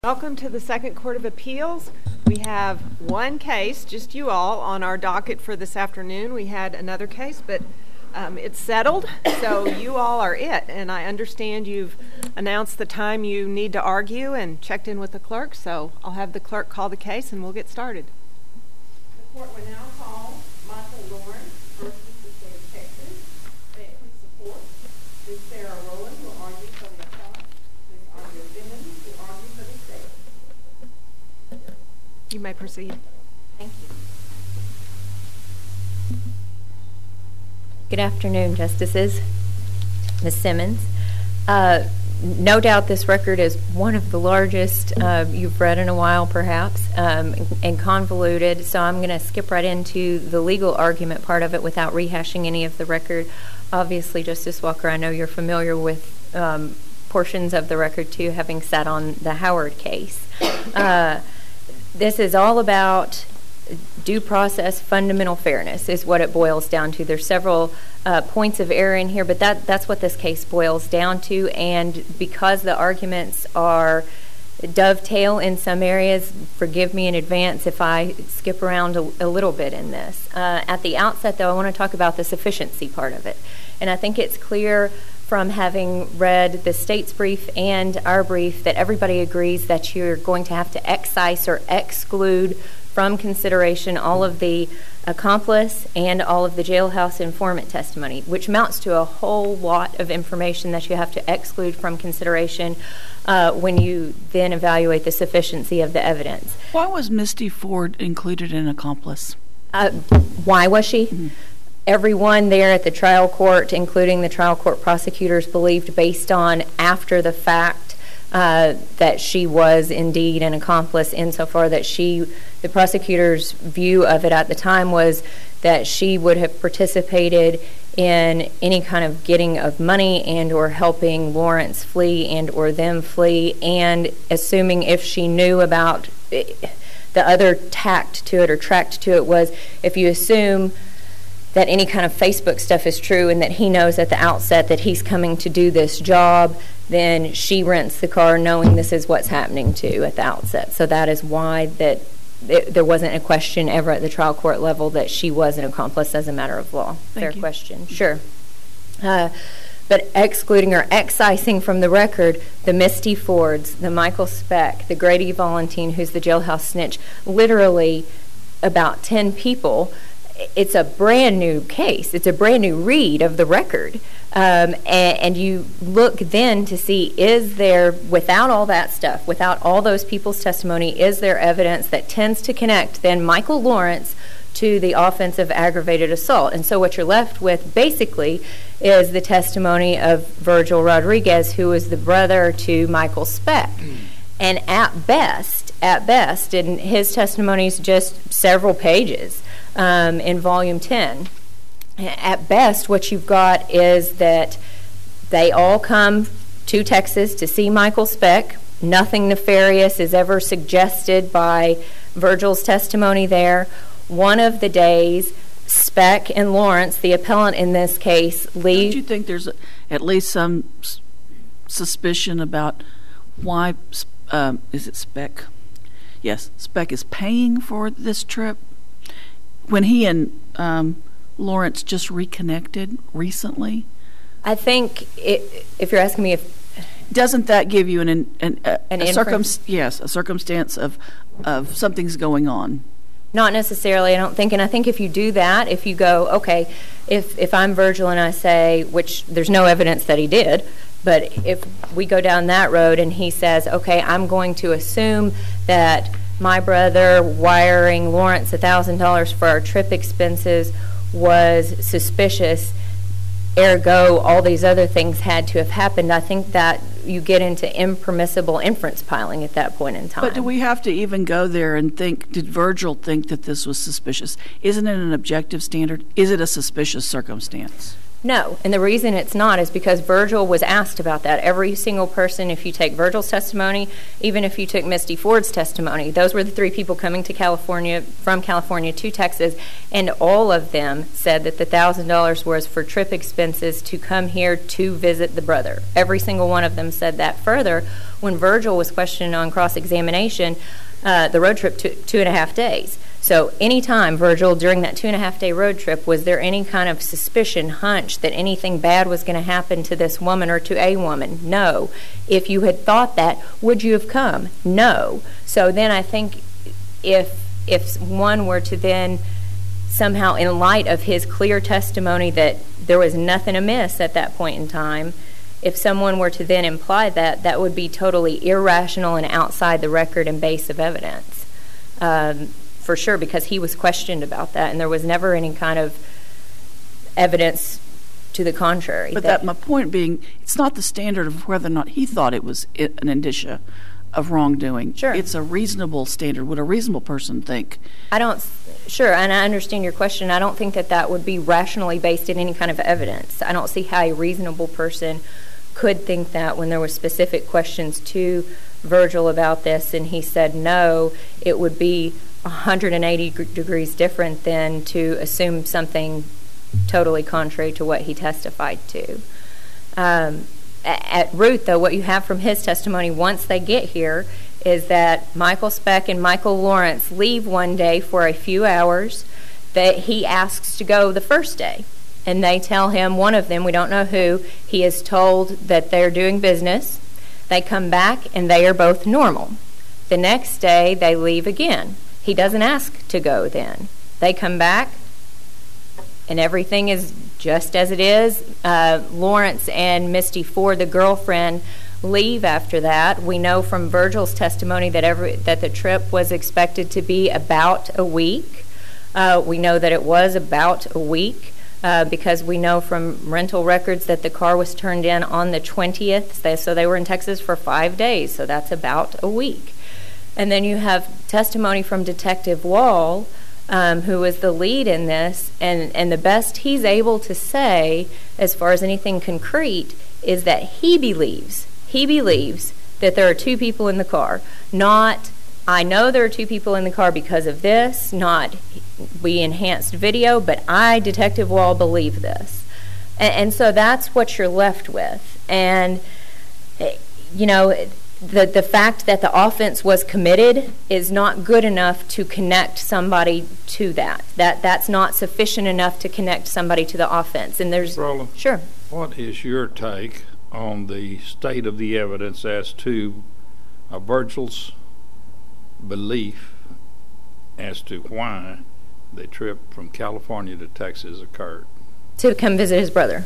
Welcome to the Second Court of Appeals. We have one case, just you all, on our docket for this afternoon. We had another case, but it's settled, so you all are it. And I understand you've announced the time you need to argue and checked in with the clerk, so I'll have the clerk call the case and we'll get started. The court will now call Michael Lawrence versus the state of Texas. May it please support Ms. Sarah Rowland, who will argue for the appellant, Ms. Andrea Simmons, who will argue for the state. You may proceed. Thank you. Good afternoon, Justices. Ms. Simmons. No doubt this record is one of the largest you've read in a while, perhaps, and convoluted, so I'm going to skip right into the legal argument part of it without rehashing any of the record. Obviously, Justice Walker, I know you're familiar with portions of the record, too, having sat on the Howard case. This is all about due process, fundamental fairness is what it boils down to. There's several points of error in here, but that's what this case boils down to. And because the arguments are dovetail in some areas, forgive me in advance if I skip around a little bit in this. At the outset, though, I want to talk about the sufficiency part of it. And I think it's clear from having read the state's brief and our brief that everybody agrees that you're going to have to excise or exclude from consideration all of the accomplice and all of the jailhouse informant testimony, which amounts to a whole lot of information that you have to exclude from consideration when you then evaluate the sufficiency of the evidence. Why was Misty Ford included in accomplice? Why was she? Mm-hmm. Everyone there at the trial court, including the trial court prosecutors, believed based on after the fact that she was indeed an accomplice insofar that the prosecutor's view of it at the time was that she would have participated in any kind of getting of money and or helping Lawrence flee and or them flee, and assuming if she knew about the other tact to it or tract to it was if you assume that any kind of Facebook stuff is true and that he knows at the outset that he's coming to do this job, then she rents the car knowing this is what's happening to at the outset. So that is why there wasn't a question ever at the trial court level that she was an accomplice as a matter of law. Fair question. Sure. But excluding or excising from the record the Misty Fords, the Michael Speck, the Grady Valentine, who's the jailhouse snitch, literally about 10 people, it's a brand new case. It's a brand new read of the record. And you look then to see, is there, without all that stuff, without all those people's testimony, is there evidence that tends to connect then Michael Lawrence to the offense of aggravated assault? And so what you're left with basically is the testimony of Virgil Rodriguez, who is the brother to Michael Speck. And at best, and his testimony is just several pages in Volume 10. At best, what you've got is that they all come to Texas to see Michael Speck. Nothing nefarious is ever suggested by Virgil's testimony there. One of the days, Speck and Lawrence, the appellant in this case, leave. Don't you think there's at least some suspicion about why, is it Speck? Yes, Speck is paying for this trip? When he and Lawrence just reconnected recently? I think if you're asking me if... Doesn't that give you a circumstance of something's going on? Not necessarily, I don't think. And I think if you do that, if you go, okay, if I'm Virgil and I say, which there's no evidence that he did, but if we go down that road and he says, okay, I'm going to assume that my brother wiring Lawrence $1,000 for our trip expenses was suspicious, ergo all these other things had to have happened. I think that you get into impermissible inference piling at that point in time. But do we have to even go there and think, did Virgil think that this was suspicious? Isn't it an objective standard? Is it a suspicious circumstance? No, and the reason it's not is because Virgil was asked about that. Every single person, if you take Virgil's testimony, even if you took Misty Ford's testimony, those were the three people coming to California, from California to Texas, and all of them said that the $1,000 was for trip expenses to come here to visit the brother. Every single one of them said that. Further, when Virgil was questioned on cross-examination, the road trip took 2.5 days. So anytime, Virgil, during that 2.5-day road trip, was there any kind of suspicion, hunch that anything bad was going to happen to this woman or to a woman? No. If you had thought that, would you have come? No. So then I think if one were to then somehow, in light of his clear testimony that there was nothing amiss at that point in time, if someone were to then imply that, that would be totally irrational and outside the record and base of evidence. For sure, because he was questioned about that, and there was never any kind of evidence to the contrary. But my point being, it's not the standard of whether or not he thought it was an indicia of wrongdoing. Sure. It's a reasonable standard. Would a reasonable person think? Sure, and I understand your question. I don't think that would be rationally based in any kind of evidence. I don't see how a reasonable person could think that when there were specific questions to Virgil about this, and he said no, it would be 180 degrees different than to assume something totally contrary to what he testified to. At root, though, what you have from his testimony once they get here is that Michael Speck and Michael Lawrence leave one day for a few hours, that he asks to go the first day. And they tell him, one of them, we don't know who, he is told that they're doing business. They come back and they are both normal. The next day they leave again. He doesn't ask to go then. They come back and everything is just as it is. Lawrence and Misty Ford, the girlfriend, leave after that. We know from Virgil's testimony that the trip was expected to be about a week. We know that it was about a week because we know from rental records that the car was turned in on the 20th. So they were in Texas for 5 days, so that's about a week. And then you have testimony from Detective Wall, who was the lead in this, and the best he's able to say, as far as anything concrete, is that he believes that there are two people in the car. Not, I know there are two people in the car because of this, not we enhanced video, but I, Detective Wall, believe this. And so that's what you're left with. And, you know, the fact that the offense was committed is not good enough to connect somebody to that. That's not sufficient enough to connect somebody to the offense. And there's Roland, sure. What is your take on the state of the evidence as to Virgil's belief as to why the trip from California to Texas occurred? To come visit his brother.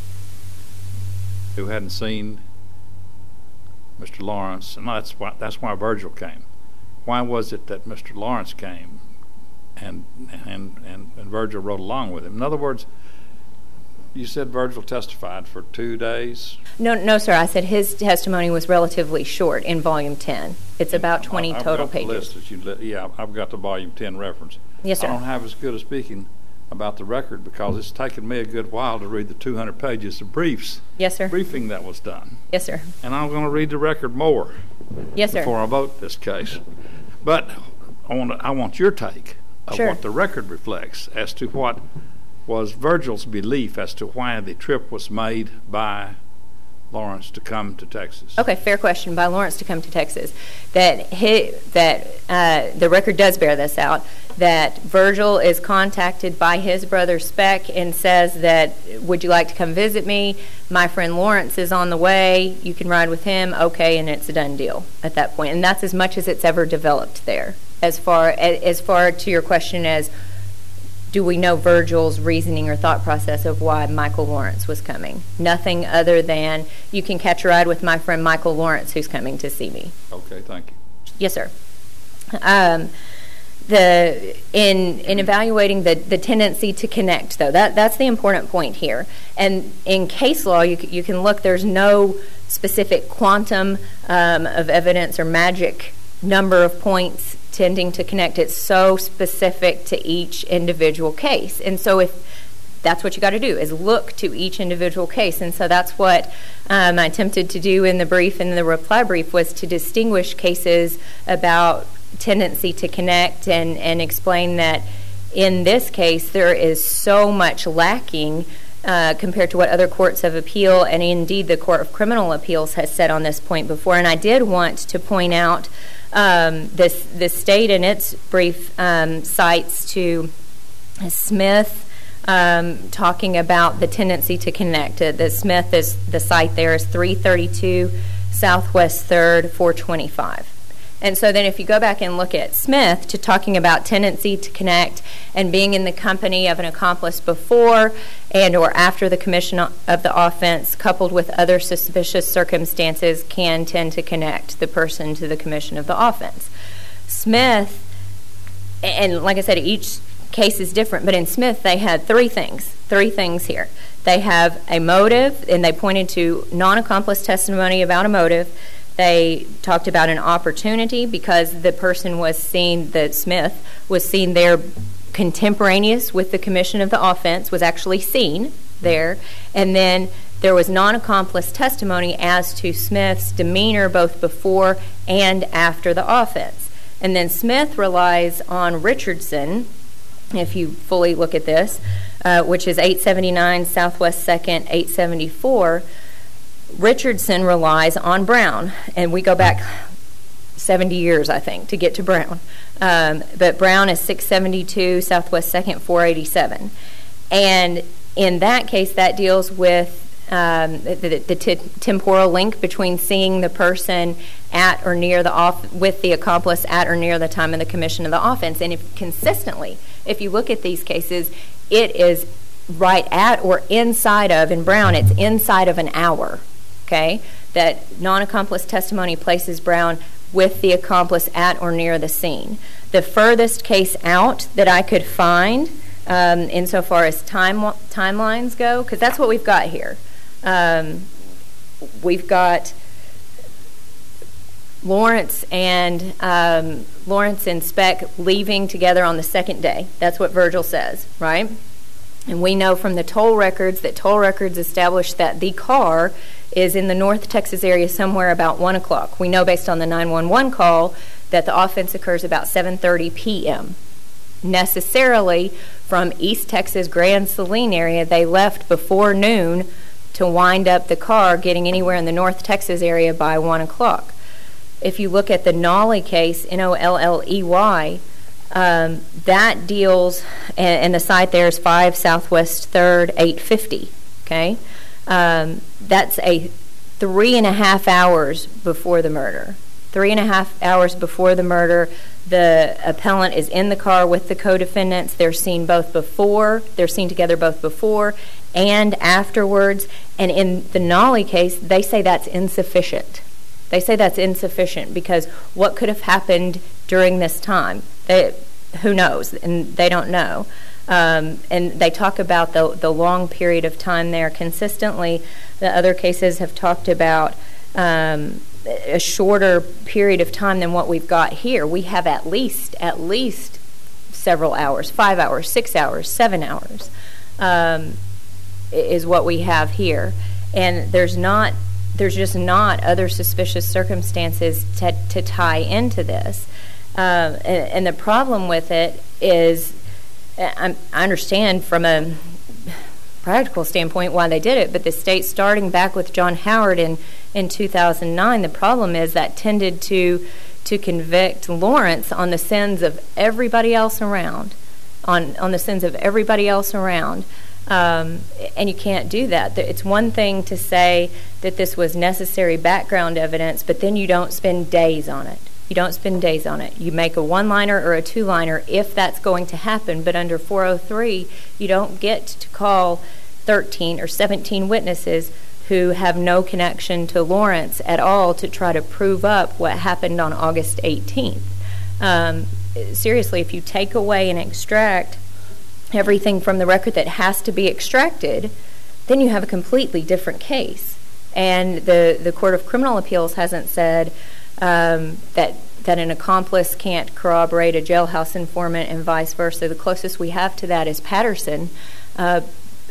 Who hadn't seen Mr. Lawrence, and that's why Virgil came. Why was it that Mr. Lawrence came and Virgil rode along with him? In other words, you said Virgil testified for 2 days? No, sir. I said his testimony was relatively short in Volume 10. It's about 20 total pages. I've got the Volume 10 reference. Yes, sir. I don't have as good a speaking about the record because it's taken me a good while to read the 200 pages of briefs. Yes, sir. Briefing that was done. Yes, sir. And I'm going to read the record more. Yes, sir. Before I vote this case. But I want your take of sure. what the record reflects as to what was Virgil's belief as to why the trip was made by Lawrence to come to Texas. Okay, fair question. By Lawrence to come to Texas. That the record does bear this out, that Virgil is contacted by his brother Speck and says that, would you like to come visit me? My friend Lawrence is on the way. You can ride with him. Okay, and it's a done deal at that point. And that's as much as it's ever developed there. As far to your question as, do we know Virgil's reasoning or thought process of why Michael Lawrence was coming? Nothing other than, you can catch a ride with my friend Michael Lawrence who's coming to see me. Okay, thank you. Yes, sir. In evaluating the tendency to connect, though, that's the important point here. And in case law, you can look, there's no specific quantum of evidence or magic number of points tending to connect. It's so specific to each individual case. And so if that's what you got to do, is look to each individual case. And so that's what I attempted to do in the brief, in the reply brief, was to distinguish cases about tendency to connect and explain that in this case there is so much lacking compared to what other courts of appeal and indeed the Court of Criminal Appeals has said on this point before. And I did want to point out the state in its brief cites to Smith, talking about the tendency to connect. The Smith, is the site there is 332 Southwest 3rd 425. And so then if you go back and look at Smith, to talking about tendency to connect and being in the company of an accomplice before and or after the commission of the offense, coupled with other suspicious circumstances, can tend to connect the person to the commission of the offense. Smith, and like I said, each case is different, but in Smith they had three things here. They have a motive, and they pointed to non-accomplice testimony about a motive. They talked about an opportunity because the person was seen, that Smith was seen there contemporaneous with the commission of the offense, was actually seen there. And then there was non-accomplice testimony as to Smith's demeanor both before and after the offense. And then Smith relies on Richardson, if you fully look at this, which is 879 Southwest 2nd, 874. Richardson relies on Brown, and we go back 70 years, I think, to get to Brown. But Brown is 672 Southwest 2nd, 487. And in that case, that deals with the temporal link between seeing the person at or near with the accomplice at or near the time of the commission of the offense. And if you look at these cases, it is right at or inside of, in Brown, it's inside of an hour. Okay, that non-accomplice testimony places Brown with the accomplice at or near the scene. The furthest case out that I could find, insofar as timelines go, because that's what we've got here. We've got Lawrence and Speck leaving together on the second day. That's what Virgil says, right? And we know from the toll records that toll records establish that the car is in the North Texas area somewhere about 1 o'clock. We know based on the 911 call that the offense occurs about 7:30 p.m. Necessarily from East Texas Grand Saline area, they left before noon to wind up the car getting anywhere in the North Texas area by 1 o'clock. If you look at the Nolley case, Nolley, that deals, and the site there is 5 Southwest 3rd, 850, okay? That's a 3.5 hours before the murder. 3.5 hours before the murder, the appellant is in the car with the co-defendants. They're seen together both before and afterwards. And in the Nolley case, they say that's insufficient. Because what could have happened during this time? Who knows? And they don't know. And they talk about the long period of time there consistently. The other cases have talked about a shorter period of time than what we've got here. We have at least several hours, 5 hours, 6 hours, 7 hours is what we have here. And there's just not other suspicious circumstances to tie into this. And the problem with it is, I understand from a practical standpoint why they did it, but the state, starting back with John Howard in 2009, the problem is that tended to convict Lawrence on the sins of everybody else around, on the sins of everybody else around. And you can't do that. It's one thing to say that this was necessary background evidence, but then you don't spend days on it. You make a one-liner or a two-liner if that's going to happen, but under 403, you don't get to call 13 or 17 witnesses who have no connection to Lawrence at all to try to prove up what happened on August 18th. Seriously, if you take away and extract everything from the record that has to be extracted, then you have a completely different case. And the Court of Criminal Appeals hasn't said that an accomplice can't corroborate a jailhouse informant and vice versa. The closest we have to that is Patterson.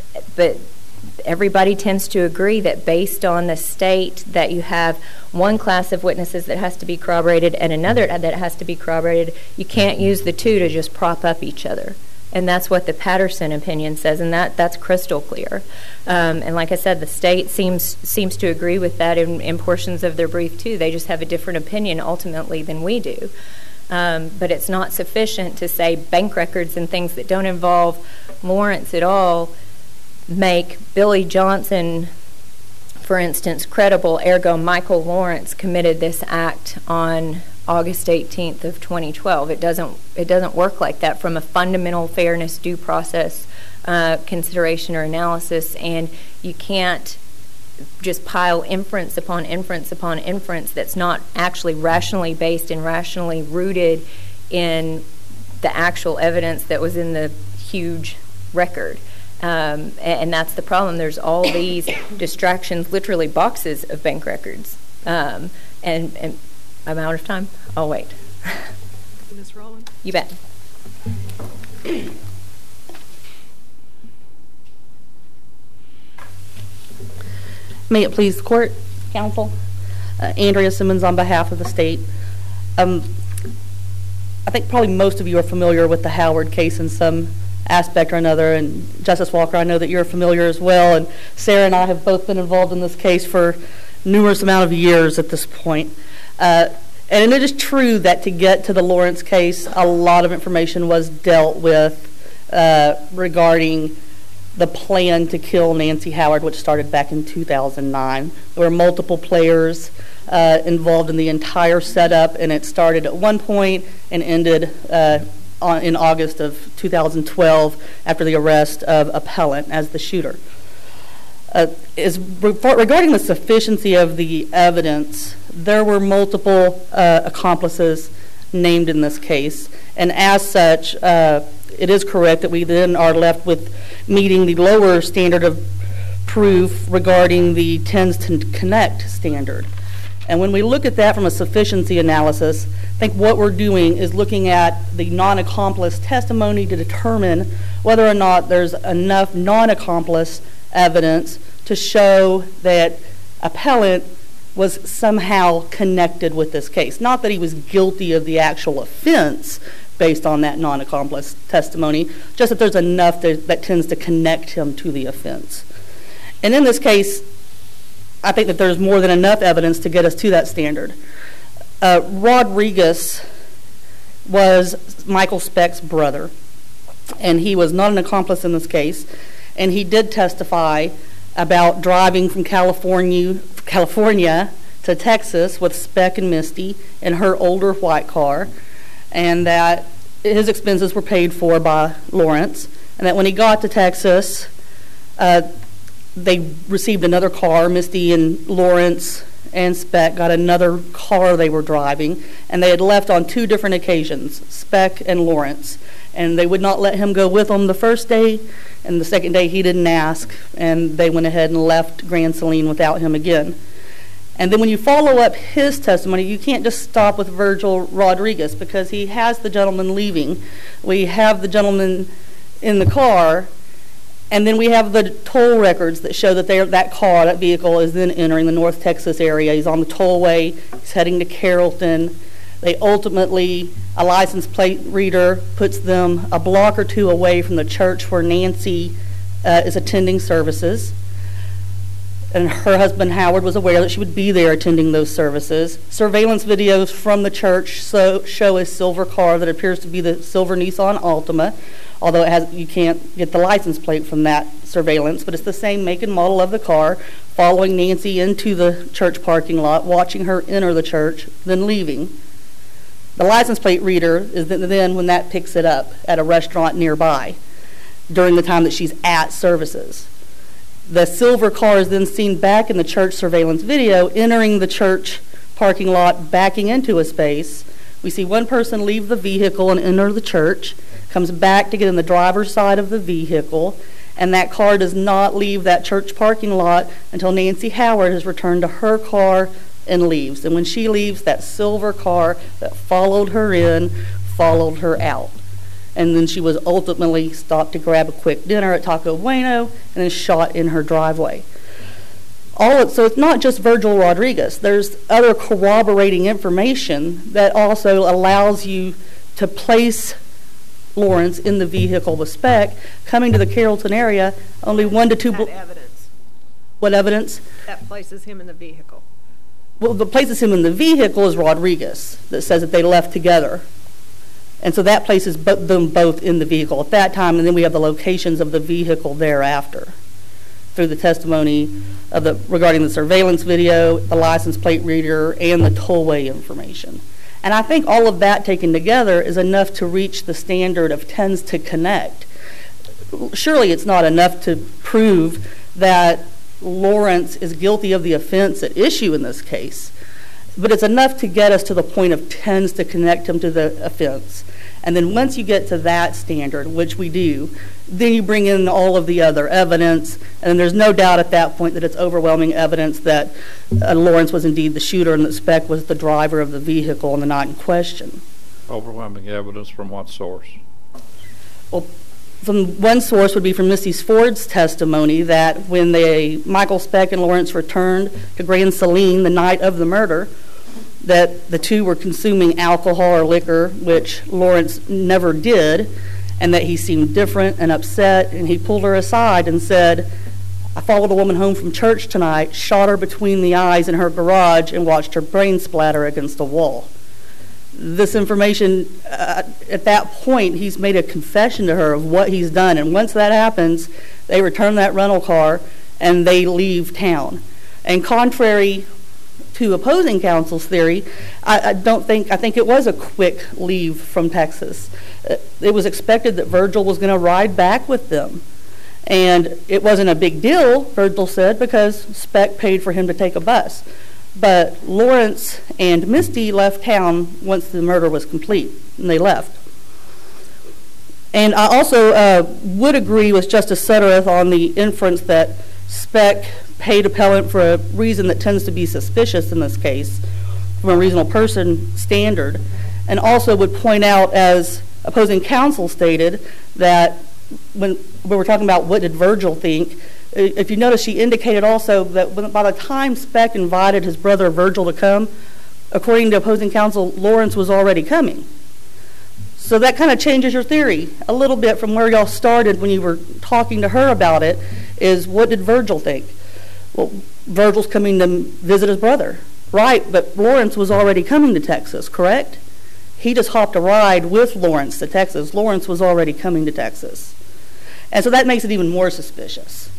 but everybody tends to agree that based on the state that you have one class of witnesses that has to be corroborated and another that has to be corroborated, you can't use the two to just prop up each other. And that's what the Patterson opinion says, and that's crystal clear. And like I said, the state seems to agree with that in portions of their brief too. They just have a different opinion ultimately than we do. But it's not sufficient to say bank records and things that don't involve Lawrence at all make Billy Johnson, for instance, credible, ergo Michael Lawrence committed this act on August 18th of 2012. It doesn't work like that from a fundamental fairness due process consideration or analysis, and you can't just pile inference upon inference upon inference that's not actually rationally based and rationally rooted in the actual evidence that was in the huge record. And that's the problem. There's all these distractions, literally boxes of bank records. And I'm out of time. I'll wait. Ms. Rowland? You bet. May it please the court, counsel. Andrea Simmons on behalf of the state. I think probably most of you are familiar with the Howard case in some aspect or another, and Justice Walker, I know that you're familiar as well, and Sarah and I have both been involved in this case for numerous amount of years at this point. And it is true that to get to the Lawrence case, a lot of information was dealt with regarding the plan to kill Nancy Howard, which started back in 2009. There were multiple players involved in the entire setup, and it started at one point and ended in August of 2012 after the arrest of Appellant as the shooter. Regarding the sufficiency of the evidence, there were multiple accomplices named in this case, and as such, it is correct that we then are left with meeting the lower standard of proof regarding the tends to connect standard. And when we look at that from a sufficiency analysis, I think what we're doing is looking at the non-accomplice testimony to determine whether or not there's enough non-accomplice evidence to show that Appellant was somehow connected with this case. Not that he was guilty of the actual offense based on that non-accomplice testimony, just that there's enough that tends to connect him to the offense. And in this case, I think that there's more than enough evidence to get us to that standard. Rodriguez was Michael Speck's brother, and he was not an accomplice in this case, and he did testify about driving from California to Texas with Speck and Misty in her older white car, and that his expenses were paid for by Lawrence, and that when he got to Texas, they received another car. Misty and Lawrence and Speck got another car they were driving, and they had left on two different occasions, Speck and Lawrence, and they would not let him go with them the first day, and the second day he didn't ask, and they went ahead and left Grand Saline without him again. And then when you follow up his testimony, you can't just stop with Virgil Rodriguez, because he has the gentleman leaving. We have the gentleman in the car, and then we have the toll records that show that that vehicle is then entering the North Texas area. He's on the tollway. He's heading to Carrollton. They ultimately, a license plate reader puts them a block or two away from the church where Nancy is attending services. And her husband, Howard, was aware that she would be there attending those services. Surveillance videos from the church show a silver car that appears to be the silver Nissan Altima, although you can't get the license plate from that surveillance, but it's the same make and model of the car, following Nancy into the church parking lot, watching her enter the church, then leaving. The license plate reader is then when that picks it up at a restaurant nearby during the time that she's at services. The silver car is then seen back in the church surveillance video, entering the church parking lot, backing into a space. We see one person leave the vehicle and enter the church, comes back to get in the driver's side of the vehicle, and that car does not leave that church parking lot until Nancy Howard has returned to her car and leaves. And when she leaves, that silver car that followed her in, followed her out. and then she was ultimately stopped to grab a quick dinner at Taco Bueno and then shot in her driveway. So it's not just Virgil Rodriguez. There's other corroborating information that also allows you to place Lawrence in the vehicle with Speck, coming to the Carrollton area only 1 to 2 That evidence. What evidence? That places him in the vehicle. Well, what places him in the vehicle is Rodriguez, that says that they left together. And so that places them both in the vehicle at that time, and then we have the locations of the vehicle thereafter through the testimony of regarding the surveillance video, the license plate reader, and the tollway information. And I think all of that taken together is enough to reach the standard of tends to connect. Surely it's not enough to prove that Lawrence is guilty of the offense at issue in this case, but it's enough to get us to the point of tends to connect him to the offense. And then once you get to that standard, which we do, then you bring in all of the other evidence, and there's no doubt at that point that it's overwhelming evidence that Lawrence was indeed the shooter and that Speck was the driver of the vehicle on the night in question. Overwhelming evidence from what source? Well, from one source would be from Mrs. Ford's testimony that when Michael Speck and Lawrence returned to Grand Saline the night of the murder, that the two were consuming alcohol or liquor, which Lawrence never did, and that he seemed different and upset, and he pulled her aside and said, "I followed a woman home from church tonight, shot her between the eyes in her garage, and watched her brain splatter against a wall." This information, at that point, he's made a confession to her of what he's done, and once that happens, they return that rental car and they leave town. And contrary to opposing counsel's theory, I think it was a quick leave from Texas. It was expected that Virgil was going to ride back with them. And it wasn't a big deal, Virgil said, because Speck paid for him to take a bus. But Lawrence and Misty left town once the murder was complete, and they left. And I also would agree with Justice Suttereth on the inference that Speck paid appellant for a reason that tends to be suspicious in this case, from a reasonable person standard, and also would point out, as opposing counsel stated, that when we were talking about what did Virgil think, if you notice, she indicated also that by the time Speck invited his brother Virgil to come, according to opposing counsel, Lawrence was already coming. So that kind of changes your theory a little bit from where y'all started when you were talking to her about it, is what did Virgil think? Well, Virgil's coming to visit his brother. Right, but Lawrence was already coming to Texas, correct? He just hopped a ride with Lawrence to Texas. Lawrence was already coming to Texas. And so that makes it even more suspicious.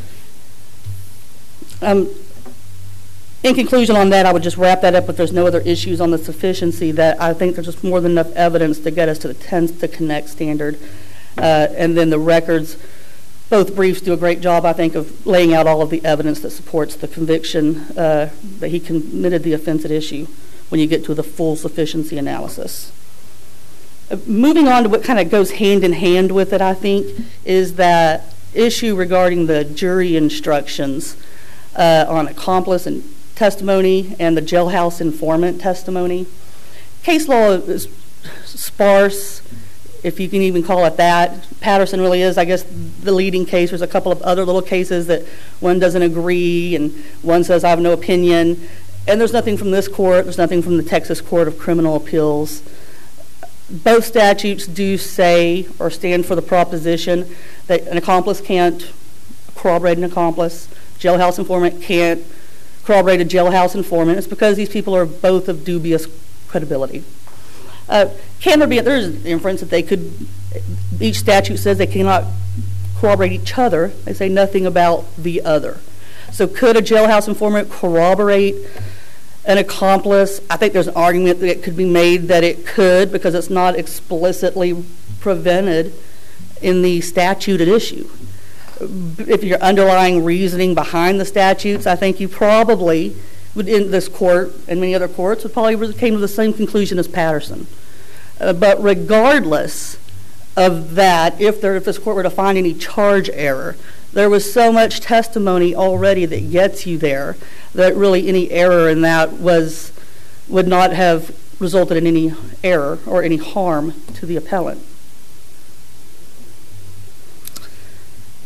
In conclusion on that, I would just wrap that up if there's no other issues on the sufficiency, that I think there's just more than enough evidence to get us to the tends to connect standard. And then the records, both briefs do a great job, I think, of laying out all of the evidence that supports the conviction that he committed the offense at issue when you get to the full sufficiency analysis. Moving on to what kind of goes hand in hand with it, I think, is that issue regarding the jury instructions on accomplice and testimony and the jailhouse informant testimony. Case law is sparse, if you can even call it that. Patterson really is, I guess, the leading case. There's a couple of other little cases that one doesn't agree and one says, I have no opinion. And there's nothing from this court, there's nothing from the Texas Court of Criminal Appeals. Both statutes do say or stand for the proposition that an accomplice can't corroborate an accomplice. Jailhouse informant can't corroborate a jailhouse informant. It's because these people are both of dubious credibility. There's an inference that they could, each statute says they cannot corroborate each other. They say nothing about the other. So could a jailhouse informant corroborate an accomplice? I think there's an argument that it could be made that it could, because it's not explicitly prevented in the statute at issue. If your underlying reasoning behind the statutes, I think you probably would, in this court and many other courts, would probably came to the same conclusion as Patterson. But regardless of that, if this court were to find any charge error, there was so much testimony already that gets you there that really any error in that would not have resulted in any error or any harm to the appellant.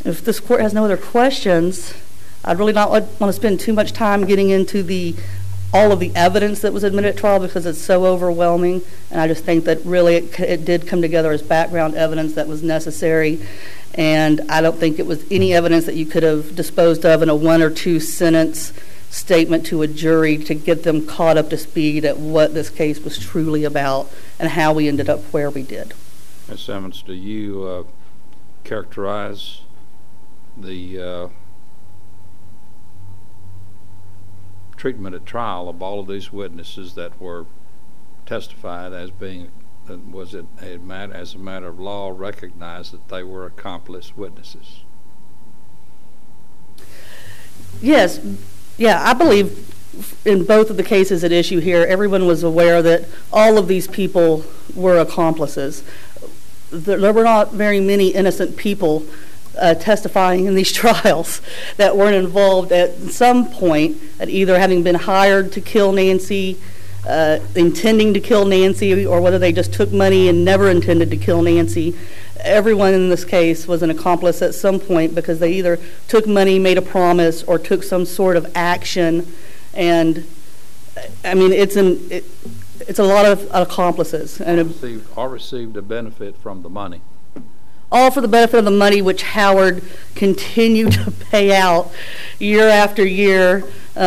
If this court has no other questions, I'd really not want to spend too much time getting into all of the evidence that was admitted at trial because it's so overwhelming, and I just think that really it did come together as background evidence that was necessary, and I don't think it was any evidence that you could have disposed of in a 1 or 2 sentence statement to a jury to get them caught up to speed at what this case was truly about and how we ended up where we did. Ms. Emmons, do you characterize the treatment at trial of all of these witnesses that were testified as being, was it as a matter of law recognized that they were accomplice witnesses? Yes. Yeah, I believe in both of the cases at issue here, everyone was aware that all of these people were accomplices. There were not very many innocent people testifying in these trials that weren't involved at some point at either having been hired to kill Nancy, intending to kill Nancy, or whether they just took money and never intended to kill Nancy. Everyone in this case was an accomplice at some point because they either took money, made a promise, or took some sort of action. And I mean, it's a lot of accomplices. And received a benefit from the money. All for the benefit of the money, which Howard continued to pay out year after year,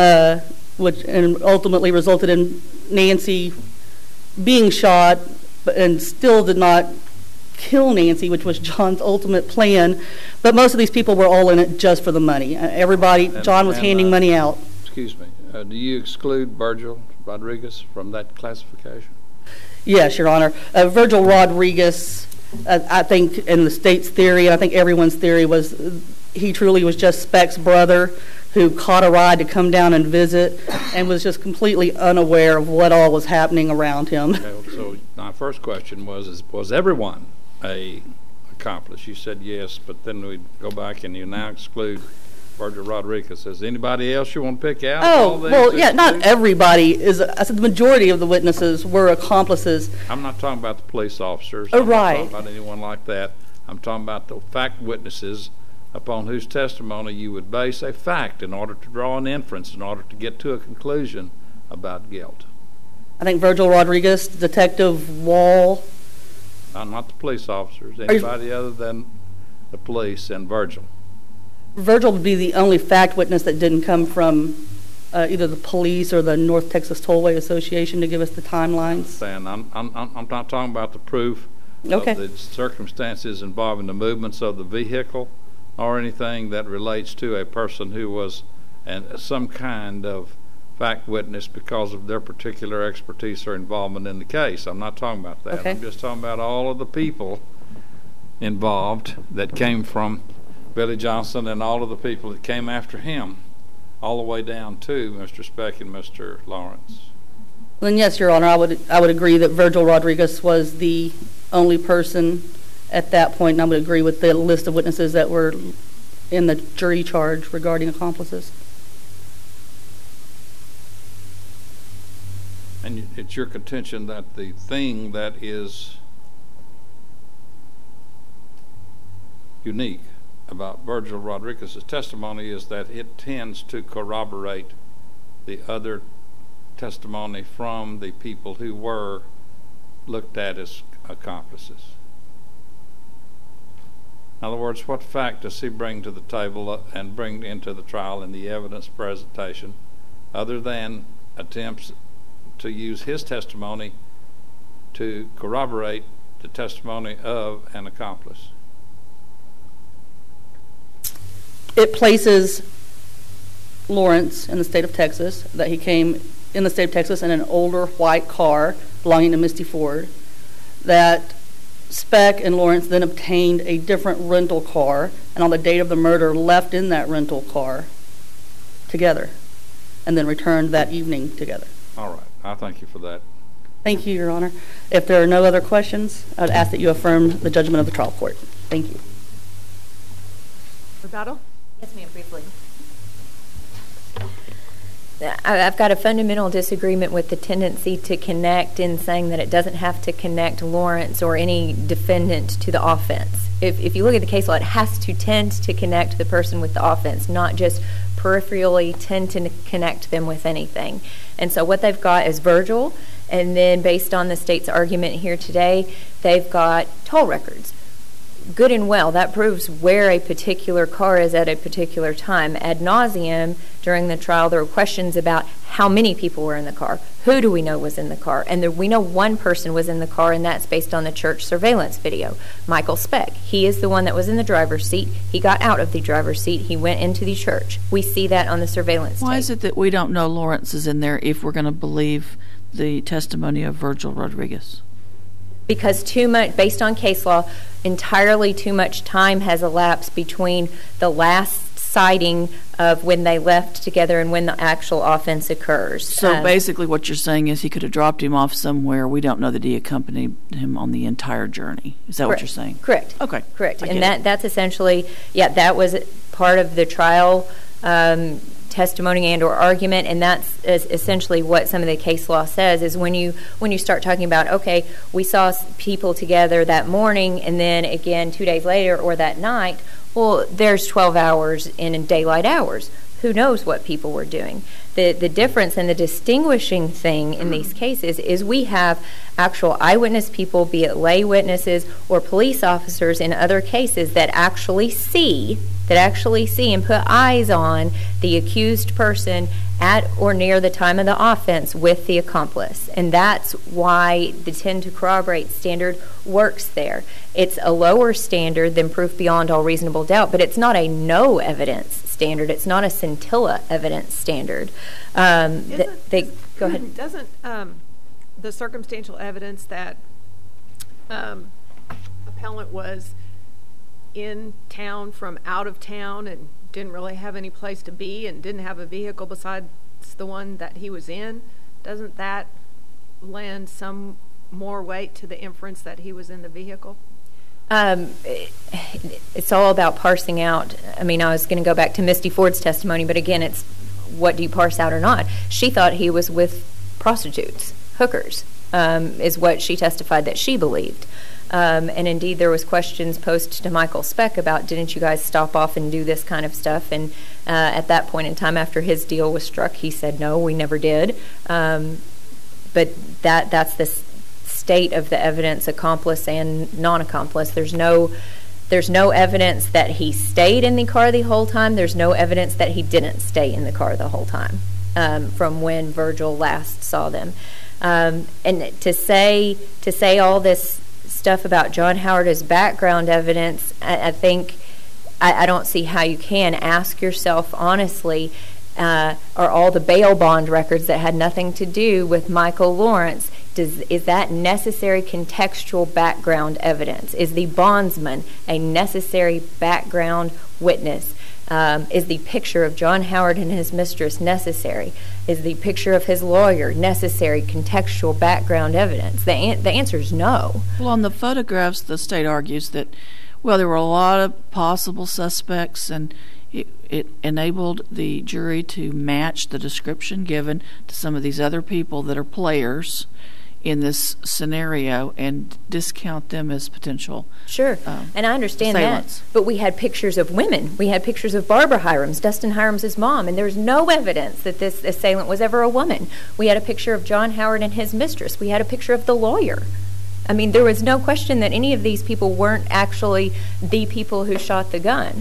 which and ultimately resulted in Nancy being shot, and still did not kill Nancy, which was John's ultimate plan. But most of these people were all in it just for the money. John was handing money out. Excuse me. Do you exclude Virgil Rodriguez from that classification? Yes, Your Honor. Virgil Rodriguez, I think in the state's theory, and I think everyone's theory, was he truly was just Speck's brother who caught a ride to come down and visit and was just completely unaware of what all was happening around him. Okay, so my first question was everyone a accomplice? You said yes, but then we go back and you now exclude Virgil Rodriguez. Is anybody else you want to pick out? Oh, well, yeah, not everybody is. I said the majority of the witnesses were accomplices. I'm not talking about the police officers. Oh, I'm right. not talking about anyone like that. I'm talking about the fact witnesses upon whose testimony you would base a fact in order to draw an inference, in order to get to a conclusion about guilt. I think Virgil Rodriguez, Detective Wall. Not the police officers. Anybody other than the police and Virgil. Virgil would be the only fact witness that didn't come from either the police or the North Texas Tollway Association to give us the timelines. I'm not talking about the proof okay. of the circumstances involving the movements of the vehicle or anything that relates to a person who was some kind of fact witness because of their particular expertise or involvement in the case. I'm not talking about that. Okay. I'm just talking about all of the people involved that came from Billy Johnson and all of the people that came after him, all the way down to Mr. Speck and Mr. Lawrence. Then yes, Your Honor, I would agree that Virgil Rodriguez was the only person at that point, and I would agree with the list of witnesses that were in the jury charge regarding accomplices. And it's your contention that the thing that is unique about Virgil Rodriguez's testimony is that it tends to corroborate the other testimony from the people who were looked at as accomplices. In other words, what fact does he bring to the table and bring into the trial in the evidence presentation other than attempts to use his testimony to corroborate the testimony of an accomplice? It places Lawrence in the state of Texas, that he came in the state of Texas in an older white car belonging to Misty Ford, that Speck and Lawrence then obtained a different rental car, and on the date of the murder left in that rental car together, and then returned that evening together. All right. I thank you for that. Thank you, Your Honor. If there are no other questions, I would ask that you affirm the judgment of the trial court. Thank you. Rebuttal? Yes, ma'am, briefly. I've got a fundamental disagreement with the tendency to connect in saying that it doesn't have to connect Lawrence or any defendant to the offense. If you look at the case law, it has to tend to connect the person with the offense, not just peripherally tend to connect them with anything. And so what they've got is Virgil, and then based on the state's argument here today, they've got toll records. Good and well, that proves where a particular car is at a particular time. Ad nauseum, during the trial, there were questions about how many people were in the car. Who do we know was in the car? And we know one person was in the car, and that's based on the church surveillance video, Michael Speck. He is the one that was in the driver's seat. He got out of the driver's seat. He went into the church. We see that on the surveillance tape. Why is it that we don't know Lawrence is in there if we're going to believe the testimony of Virgil Rodriguez? Because too much, based on case law, entirely too much time has elapsed between the last sighting of when they left together and when the actual offense occurs. So basically what you're saying is he could have dropped him off somewhere. We don't know that he accompanied him on the entire journey. Is that correct. What you're saying? Correct. Okay. Correct. And that's essentially, that was part of the trial testimony and or argument, and that's essentially what some of the case law says, is when you start talking about, okay, we saw people together that morning and then again 2 days later or that night, well, there's 12 hours in daylight hours. Who knows what people were doing? The difference and the distinguishing thing in these cases is we have actual eyewitness people, be it lay witnesses or police officers in other cases, that actually see and put eyes on the accused person at or near the time of the offense with the accomplice. And that's why the tend to corroborate standard works there. It's a lower standard than proof beyond all reasonable doubt, but it's not a no evidence standard. It's not a scintilla evidence standard. Go ahead. Doesn't the circumstantial evidence that appellant was in town from out of town and didn't really have any place to be and didn't have a vehicle besides the one that he was in, doesn't that lend some more weight to the inference that he was in the vehicle? It's all about parsing out. I mean, I was going to go back to Misty Ford's testimony, but again, it's what do you parse out or not? She thought he was with prostitutes, hookers, is what she testified that she believed. And indeed, there was questions posed to Michael Speck about, didn't you guys stop off and do this kind of stuff? And at that point in time, after his deal was struck, he said, no, we never did. But that's the state of the evidence, accomplice and non-accomplice. There's no evidence that he stayed in the car the whole time. There's no evidence that he didn't stay in the car the whole time from when Virgil last saw them. And to say all this stuff about John Howard as background evidence, I think I don't see how you can. Ask yourself honestly, are all the bail bond records that had nothing to do with Michael Lawrence, is that necessary contextual background evidence? Is the bondsman a necessary background witness? Is the picture of John Howard and his mistress necessary? Is the picture of his lawyer necessary contextual background evidence? The answer is no. Well, on the photographs, the state argues that, well, there were a lot of possible suspects, and it enabled the jury to match the description given to some of these other people that are players in this scenario and discount them as potential. Sure, and I understand assailants. that. But we had pictures of women. We had pictures of Barbara Hirams, Dustin Hirams' mom, and there's no evidence that this assailant was ever a woman. We had a picture of John Howard and his mistress. We had a picture of the lawyer. I mean, there was no question that any of these people weren't actually the people who shot the gun.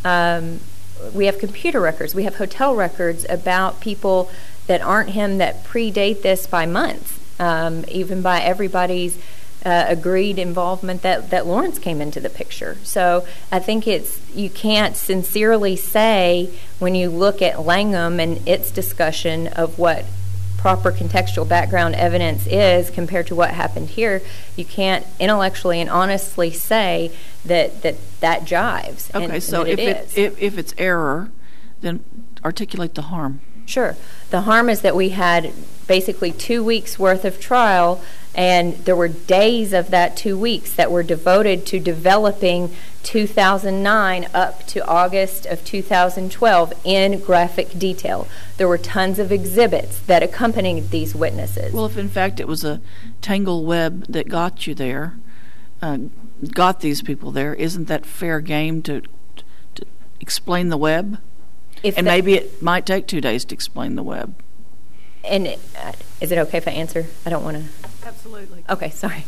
We have computer records. We have hotel records about people that aren't him that predate this by months. Even by everybody's agreed involvement that Lawrence came into the picture. So I think you can't sincerely say, when you look at Langham and its discussion of what proper contextual background evidence is compared to what happened here, you can't intellectually and honestly say that jives. Okay, so if it's error, then articulate the harm. Sure. The harm is that we had basically 2 weeks worth of trial And there were days of that 2 weeks that were devoted to developing 2009 up to August of 2012 in graphic detail. There were tons of exhibits that accompanied these witnesses. Well, if in fact it was a tangle web that got you there, got these people there, isn't that fair game to explain the web? Maybe it might take 2 days to explain the web. And is it okay if I answer? I don't want to. Absolutely. Okay, sorry.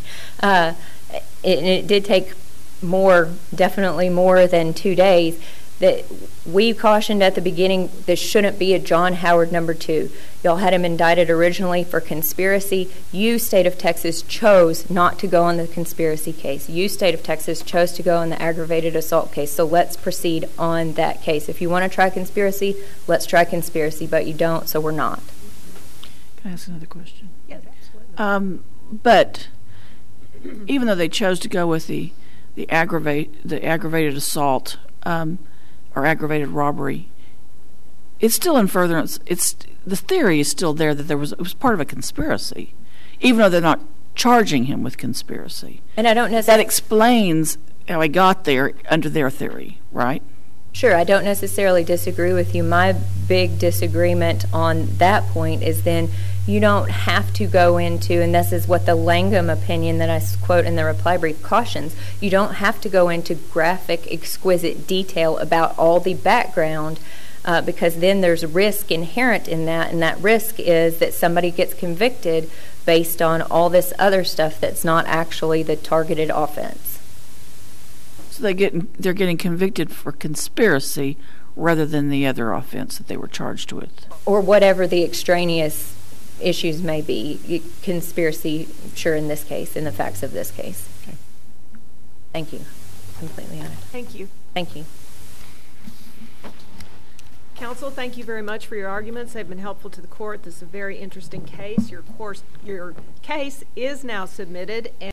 It did take definitely more than 2 days. That we cautioned at the beginning this shouldn't be a John Howard number 2. Y'all had him indicted originally for conspiracy. You, State of Texas, chose not to go on the conspiracy case. You, State of Texas, chose to go on the aggravated assault case. So let's proceed on that case. If you want to try conspiracy, let's try conspiracy, but you don't, so we're not. Can I ask another question? Yes, absolutely. But even though they chose to go with the aggravated assault or aggravated robbery, it's still in furtherance. The theory is still there that it was part of a conspiracy, even though they're not charging him with conspiracy. And I don't necessarily. That explains how he got there under their theory, right? Sure, I don't necessarily disagree with you. My big disagreement on that point is then you don't have to go into, and this is what the Langham opinion that I quote in the reply brief cautions, you don't have to go into graphic, exquisite detail about all the background because then there's risk inherent in that, and that risk is that somebody gets convicted based on all this other stuff that's not actually the targeted offense. So they're getting convicted for conspiracy rather than the other offense that they were charged with. Or whatever the extraneous issues may be. Conspiracy, sure, in this case, in the facts of this case. Okay. Thank you. Completely honest. Thank you. Thank you. Counsel, thank you very much for your arguments. They've been helpful to the court. This is a very interesting case. Your case is now submitted.